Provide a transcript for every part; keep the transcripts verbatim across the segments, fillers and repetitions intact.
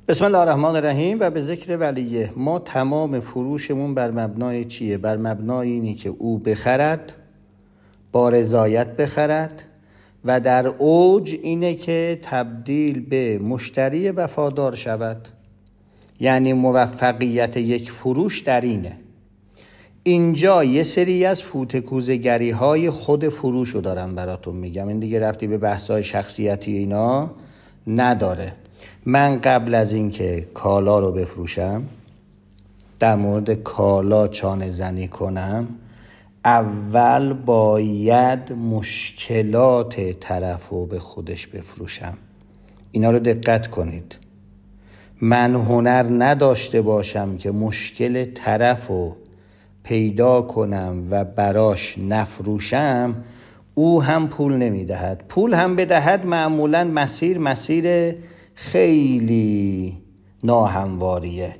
بسم الله الرحمن الرحیم و به ذکر ولیه. ما تمام فروشمون بر مبنای چیه؟ بر مبنای اینی که او بخرد، با رضایت بخرد و در اوج اینه که تبدیل به مشتری وفادار شود. یعنی موفقیت یک فروش در اینه. اینجا یه سری از فوتکوزگری های خود فروش رو دارم براتون میگم، این دیگه ربطی به بحث‌های شخصیتی اینا نداره. من قبل از اینکه کالا رو بفروشم، در مورد کالا چانه زنی کنم، اول باید مشکلات طرف رو به خودش بفروشم. اینا رو دقت کنید. من هنر نداشته باشم که مشکل طرف رو پیدا کنم و براش نفروشم، او هم پول نمیدهد. پول هم بدهد معمولا مسیر مسیر خیلی ناهمواریه.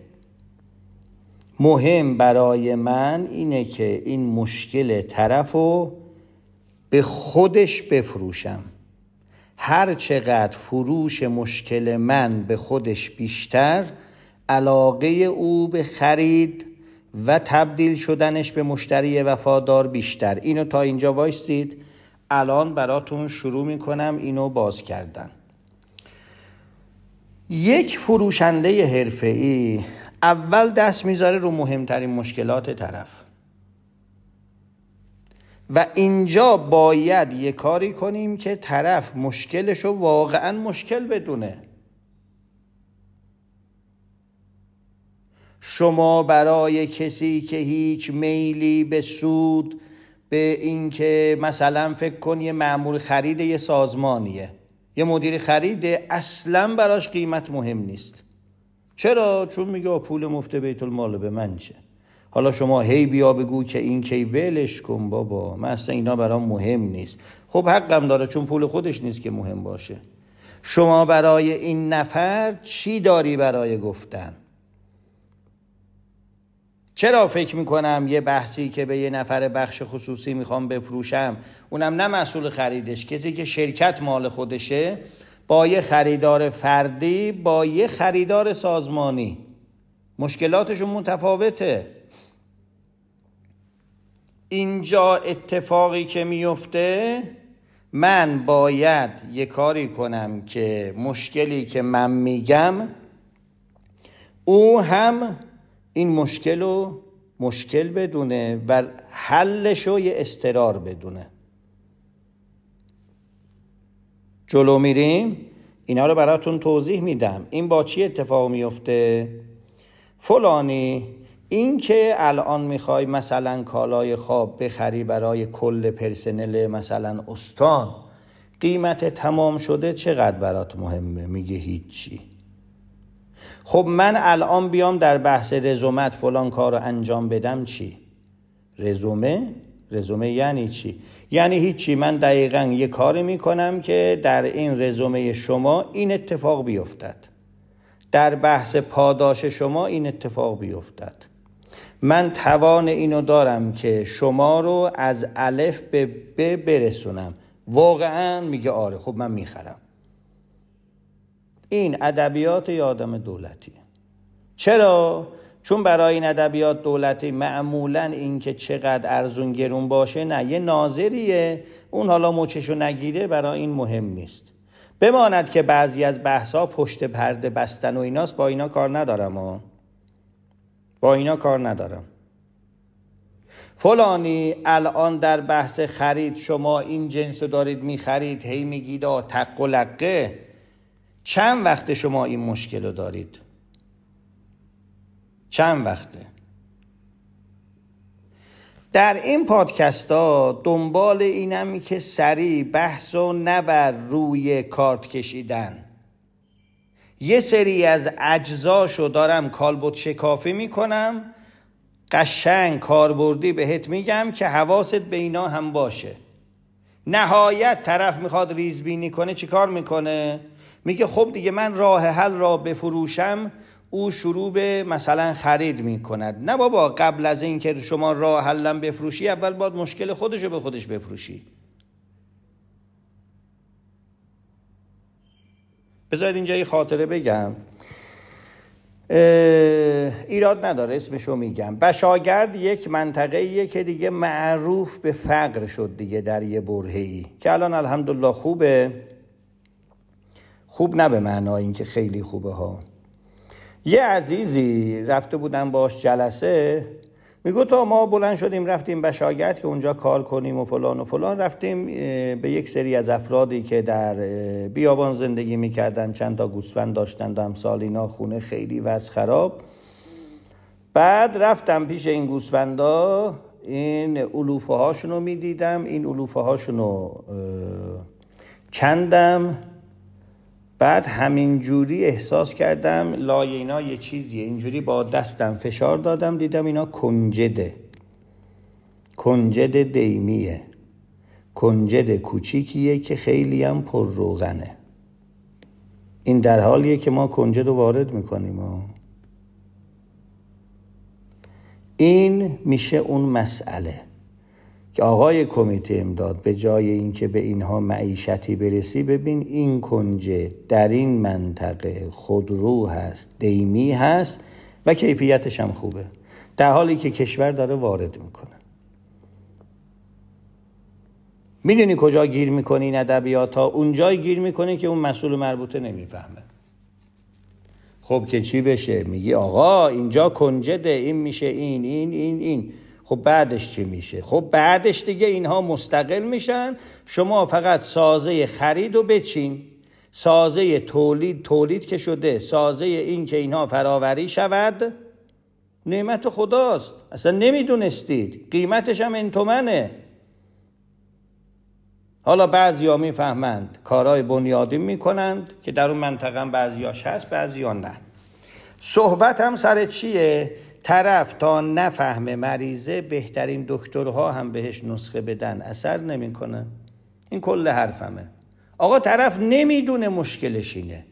مهم برای من اینه که این مشکل طرفو به خودش بفروشم. هر چقدر فروش مشکل من به خودش بیشتر، علاقه او به خرید و تبدیل شدنش به مشتری وفادار بیشتر. اینو تا اینجا وایسید. الان براتون شروع میکنم اینو باز کردن. یک فروشنده حرفه‌ای اول دست میذاره رو مهمترین مشکلات طرف و اینجا باید یه کاری کنیم که طرف مشکلشو واقعا مشکل بدونه. شما برای کسی که هیچ میلی به سود، به اینکه مثلا فکر کن یه مأمور خرید یه سازمانیه، یه مدیر خرید، اصلا براش قیمت مهم نیست. چرا؟ چون میگه پول مفت بیت المال به من چه؟ حالا شما هی بیا بگو که این کی ولش کن بابا، من اصلا اینا برام مهم نیست. خب حقم داره، چون پول خودش نیست که مهم باشه. شما برای این نفر چی داری برای گفتن؟ چرا فکر میکنم یه بحثی که به یه نفر بخش خصوصی میخوام بفروشم، اونم نه مسئول خریدش، کسی که شرکت مال خودشه، با یه خریدار فردی با یه خریدار سازمانی مشکلاتشون متفاوته. اینجا اتفاقی که میفته، من باید یه کاری کنم که مشکلی که من میگم او هم این مشکل رو مشکل بدونه و حلش رو یه استرار بدونه. جلو میریم، اینا رو براتون توضیح میدم. این با چی اتفاق میفته؟ فلانی، این که الان میخوای مثلا کالای خواب بخری برای کل پرسنل مثلا استان، قیمت تمام شده چقدر برات مهمه؟ میگه هیچی. خب من الان بیام در بحث رزومت فلان کار رو انجام بدم، چی؟ رزومه؟ رزومه یعنی چی؟ یعنی هیچی. من دقیقاً یه کاری میکنم که در این رزومه شما این اتفاق بیفتد، در بحث پاداش شما این اتفاق بیفتد. من توان اینو دارم که شما رو از الف به ب برسونم. واقعاً میگه آره، خب من میخرم. این ادبیات یه آدم دولتیه. چرا؟ چون برای این ادبیات دولتی معمولاً این که چقدر ارزون گرون باشه نه، یه ناظریه، اون حالا مچشو نگیره، برای این مهم نیست. بماند که بعضی از بحثا پشت پرده بستن و ایناست، با اینا کار ندارم ها. با اینا کار ندارم. فلانی الان در بحث خرید شما این جنس رو دارید میخرید، هی میگید آ تق و لقه. چند وقت شما این مشکل رو دارید؟ چند وقته؟ در این پادکست ها دنبال اینم که سریع بحث و نبر روی کارت کشیدن. یه سری از اجزاشو دارم کالبد شکافی میکنم، قشنگ کاربردی بهت میگم که حواست به اینا هم باشه. نهایت طرف میخواد ریزبینی کنه، چی کار میکنه؟ میگه خب دیگه من راه حل را بفروشم، او شروع به مثلا خرید میکند. نه بابا، قبل از این که شما راه حلم بفروشی، اول باید مشکل خودشو به خودش بفروشی. بذارید اینجا یه خاطره بگم. ایراد نداره اسمشو میگم. بشاگرد یک منطقه‌ایه که دیگه معروف به فقر شد دیگه در یه برهه‌ای که الان الحمدلله خوبه. خوب نه به معنای این که خیلی خوبه ها. یه عزیزی رفته بودن باش جلسه، میگو تا ما بلند شدیم رفتیم بشاگرد که اونجا کار کنیم و فلان و فلان. رفتیم به یک سری از افرادی که در بیابان زندگی میکردن، چند تا گوسفند داشتن و امثال اینا، خونه خیلی وضع خراب. بعد رفتم پیش این گوسفندا، این علوفه هاشونو میدیدم، این علوفه هاشونو کندم. بعد همینجوری احساس کردم لای اینا یه چیزیه، اینجوری با دستم فشار دادم، دیدم اینا کنجده، کنجد دیمیه، کنجد کوچیکیه که خیلی هم پر روغنه. این در حالیه که ما کنجد رو وارد میکنیم ها. این میشه اون مسئله که آقای کمیته امداد به جای اینکه به اینها معیشتی برسی، ببین این کنجه در این منطقه خودرو هست، دیمی هست و کیفیتش هم خوبه، در حالی که کشور داره وارد میکنه. میدونی کجا گیر میکنی این ادبیات ها؟ اونجای گیر میکنی که اون مسئول مربوطه نمیفهمه. خب که چی بشه؟ میگی آقا اینجا کنجده، این میشه این این این این خب بعدش چی میشه؟ خب بعدش دیگه اینها مستقل میشن، شما فقط سازه خرید و بچین، سازه تولید تولید که شده، سازه این که اینها فراوری شود نعمت خداست. اصلا نمیدونستید قیمتش هم این تومنه. حالا بعضی ها میفهمند کارهای بنیادی میکنند که در اون منطقه هم بعضی هاش هست، بعضی ها نه. صحبت هم سر چیه؟ طرف تا نفهمه مریضه، بهترین دکترها هم بهش نسخه بدن اثر نمیکنه. این کل حرفمه. آقا طرف نمیدونه مشکلش اینه،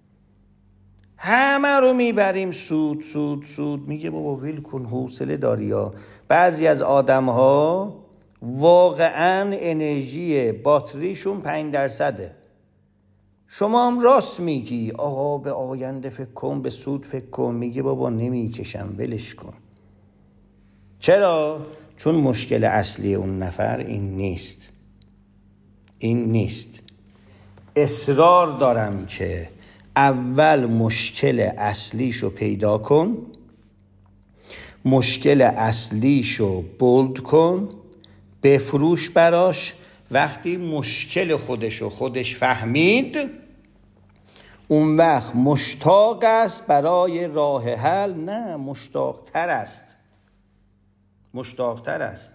همه رو میبریم سود سود سود. میگه بابا ویل کن، حوصله داری ها. بعضی از آدم ها واقعا انرژی باتریشون پنج درصده. شما هم راست میگی آقا به آینده فکر کن، به سود فکر کن. میگه بابا نمیکشم، ولش کن. چرا؟ چون مشکل اصلی اون نفر این نیست، این نیست. اصرار دارم که اول مشکل اصلیشو پیدا کن، مشکل اصلیشو بولد کن، بفروش براش. وقتی مشکل خودشو خودش فهمید، اون وقت مشتاق است برای راه حل. نه، مشتاق تر است، مشتاق تر است.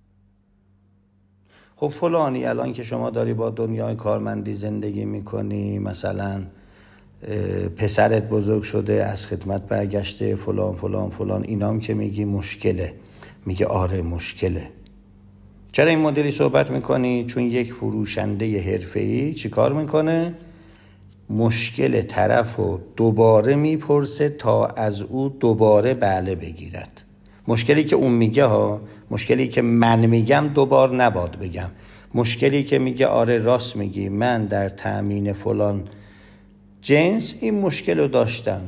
خب فلانی الان که شما داری با دنیای کارمندی زندگی میکنی، مثلا پسرت بزرگ شده، از خدمت برگشته، فلان فلان فلان، اینام که میگی مشکله. میگه آره مشکله. چرا این مدلی صحبت میکنی؟ چون یک فروشنده حرفه‌ای چی کار میکنه؟ مشکل طرف رو دوباره میپرسه تا از او دوباره بله بگیرد. مشکلی که اون میگه ها، مشکلی که من میگم دوبار نباد بگم. مشکلی که میگه آره راست میگی، من در تأمین فلان جنس این مشکل رو داشتم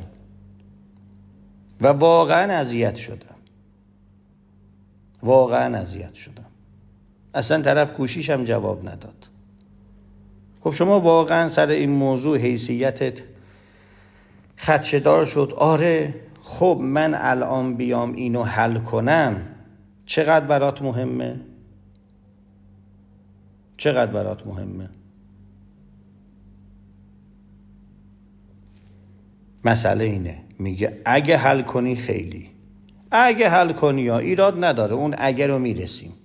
و واقعا اذیت شدم، واقعا اذیت شدم. اصلا طرف کوشیش هم جواب نداد. خب شما واقعا سر این موضوع حیثیتت خدشه‌دار شد. آره خب من الان بیام اینو حل کنم، چقدر برات مهمه؟ چقدر برات مهمه؟ مسئله اینه، میگه اگه حل کنی خیلی، اگه حل کنی یا ایراد نداره، اون اگه رو میرسیم.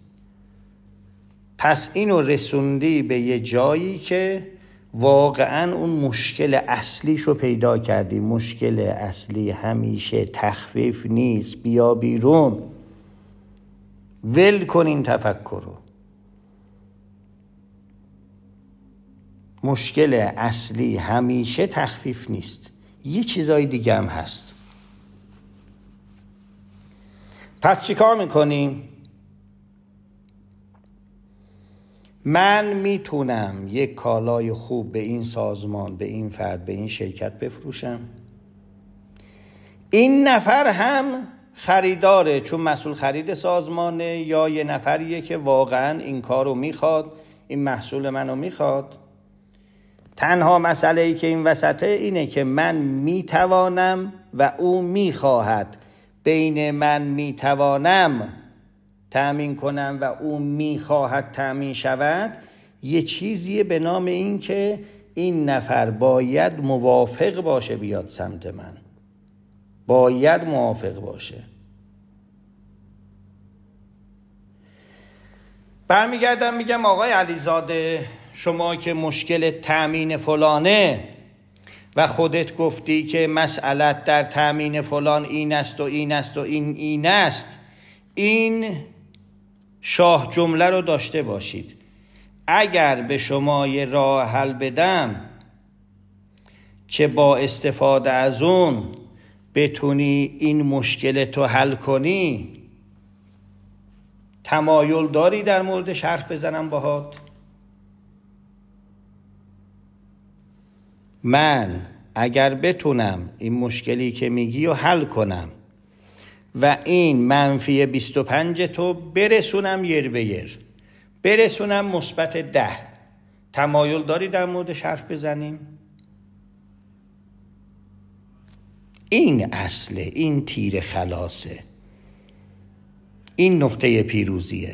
پس اینو رسوندی به یه جایی که واقعا اون مشکل اصلیشو پیدا کردی. مشکل اصلی همیشه تخفیف نیست، بیا بیرون، ول کن این تفکر رو. مشکل اصلی همیشه تخفیف نیست، یه چیزای دیگه هم هست. پس چی کار میکنیم؟ من میتونم یک کالای خوب به این سازمان، به این فرد، به این شرکت بفروشم. این نفر هم خریداره، چون مسئول خرید سازمانه، یا یه نفریه که واقعا این کارو میخواد، این محصول منو میخواد. تنها مسئله ای که این وسطه اینه که من میتوانم و او میخواهد. بین من میتوانم تأمین کنم و او میخواهد تأمین شود یه چیزیه به نام این که این نفر باید موافق باشه بیاد سمت من، باید موافق باشه. برمیگردم میگم آقای علیزاده، شما که مشکل تأمین فلانه و خودت گفتی که مسئلت در تأمین فلان این است و این است و این این است، این شاه جمله رو داشته باشید. اگر به شما یه راه حل بدم که با استفاده از اون بتونی این مشکل تو حل کنی، تمایل داری در موردش حرف بزنم باهات؟ من اگر بتونم این مشکلی که میگی رو حل کنم و این منفی بیست و پنج تو برسونم یر به یر، برسونم مثبت ده، تمایل داری در موردش حرف بزنیم؟ این اصله، این تیر خلاصه، این نقطه پیروزیه.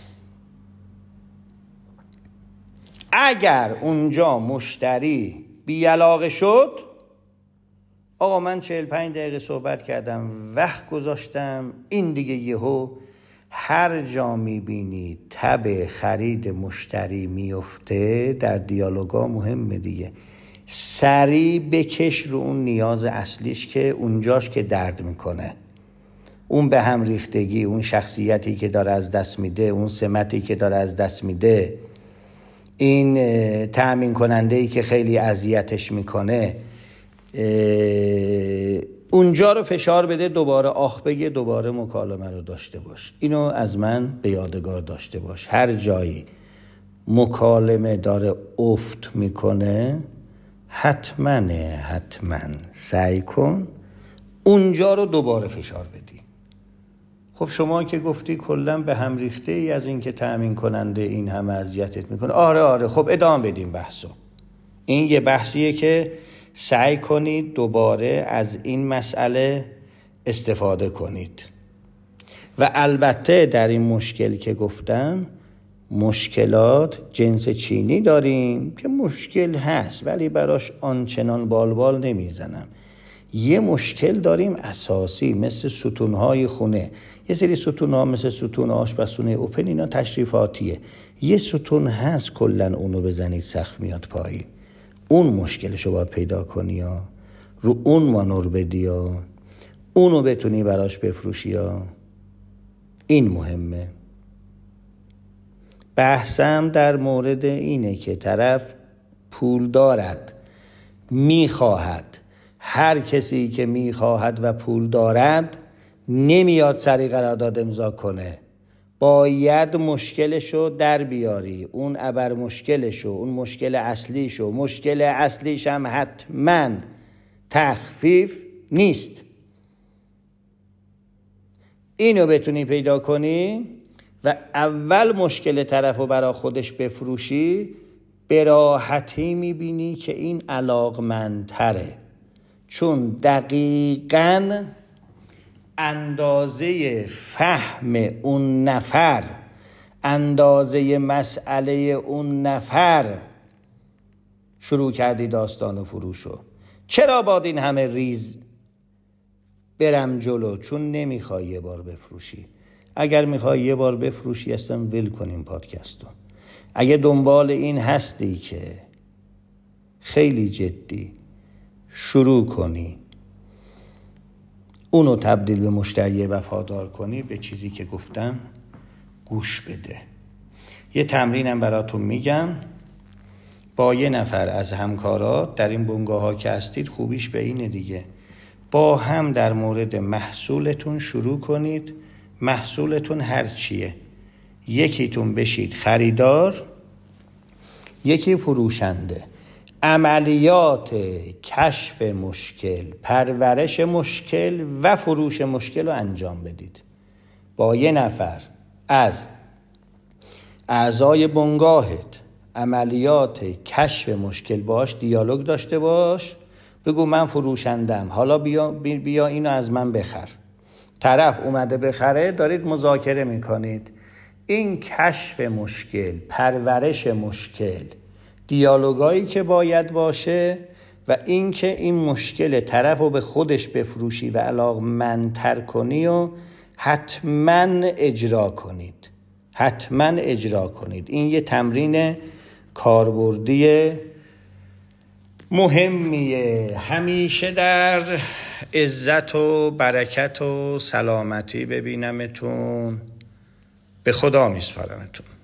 اگر اونجا مشتری بیعلاقه شد، آقا من چهل پنج دقیقه صحبت کردم، وقت گذاشتم، این دیگه یهو هر جا میبینی تب خرید مشتری میفته در دیالوگا مهمه دیگه، سریع بکش رو اون نیاز اصلیش که اونجاش که درد میکنه، اون به هم ریختگی، اون شخصیتی که داره از دست میده، اون سمتی که داره از دست میده، این تأمین کننده‌ای که خیلی اذیتش میکنه، اونجا رو فشار بده، دوباره آخ بگه، دوباره مکالمه رو داشته باش. اینو از من به یادگار داشته باش. هر جایی مکالمه داره افت میکنه، حتما حتما سعی کن اونجا رو دوباره فشار بدی. خب شما که گفتی کلا به هم ریخته ای از این که تأمین کننده این همه اذیتت میکنه. آره آره خب ادامه بدیم بحثو. این یه بحثیه که سعی کنید دوباره از این مسئله استفاده کنید. و البته در این مشکل که گفتم، مشکلات جنس چینی داریم که مشکل هست ولی براش آنچنان بالبال نمیزنم. یه مشکل داریم اساسی مثل ستونهای خونه. یه سری ستونها مثل ستون آشپزخونه اوپن، اینا تشریفاتیه. یه ستون هست کلن اونو بزنید سقف میاد پایین، اون مشکلشو باید پیدا کنی ها، رو اون مانور بدی ها، اونو بتونی براش بفروشی ها. این مهمه. بحثم در مورد اینه که طرف پول دارد، میخواهد. هر کسی که میخواهد و پول دارد نمیاد سری قرارداد امضا کنه، باید مشکلشو در بیاری، اون ابر مشکلشو، اون مشکل اصلیشو. مشکل اصلیش هم حتما تخفیف نیست. اینو بتونی پیدا کنی و اول مشکل طرفو برا خودش بفروشی، به راحتی میبینی که این علاقمندتره، چون دقیقاً اندازه فهم اون نفر، اندازه مسئله اون نفر شروع کردی داستان و فروشو. چرا باید این همه ریز برم جلو؟ چون نمیخوای یه بار بفروشی. اگر میخوای یه بار بفروشی اصلا ول کنیم پادکستو. اگه دنبال این هستی که خیلی جدی شروع کنی اونو تبدیل به مشتری وفادار کنی، به چیزی که گفتم گوش بده. یه تمرینم براتون میگم. با یه نفر از همکارات در این بنگاه ها که هستید، خوبیش به اینه دیگه، با هم در مورد محصولتون شروع کنید. محصولتون هر چیه، یکیتون بشید خریدار، یکی فروشنده. عملیات کشف مشکل، پرورش مشکل و فروش مشکل رو انجام بدید. با یه نفر از اعضای بنگاهت عملیات کشف مشکل باش دیالوگ داشته باش. بگو من فروشندم، حالا بیا, بیا اینو از من بخر. طرف اومده بخره، دارید مذاکره میکنید. این کشف مشکل، پرورش مشکل، دیالوگایی که باید باشه و این که این مشکل طرف رو به خودش بفروشی و علاقمندتر کنی و حتما اجرا کنید. حتما اجرا کنید. این یه تمرین کاربردی مهمیه. همیشه در عزت و برکت و سلامتی ببینمتون. به خدا میسپارمتون.